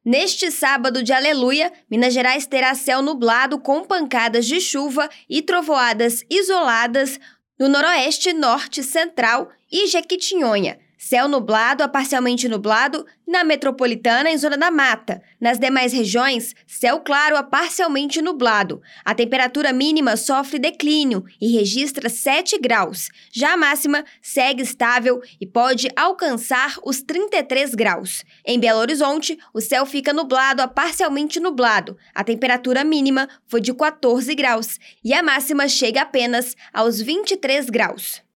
Neste sábado de Aleluia, Minas Gerais terá céu nublado com pancadas de chuva e trovoadas isoladas no noroeste, norte, central e Jequitinhonha. Céu nublado a parcialmente nublado na metropolitana e zona da mata. Nas demais regiões, céu claro a parcialmente nublado. A temperatura mínima sofre declínio e registra 7 graus. Já a máxima segue estável e pode alcançar os 33 graus. Em Belo Horizonte, o céu fica nublado a parcialmente nublado. A temperatura mínima foi de 14 graus e a máxima chega apenas aos 23 graus.